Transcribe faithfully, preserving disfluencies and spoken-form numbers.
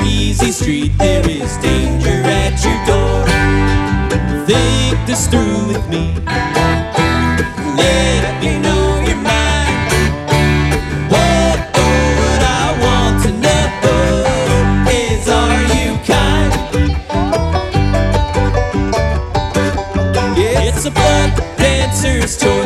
easy street, there is danger at your door. Think this through with me. Let me know your mind. What, oh, what I want to know is, are you kind? Yeah, it's a blood dancer's choice.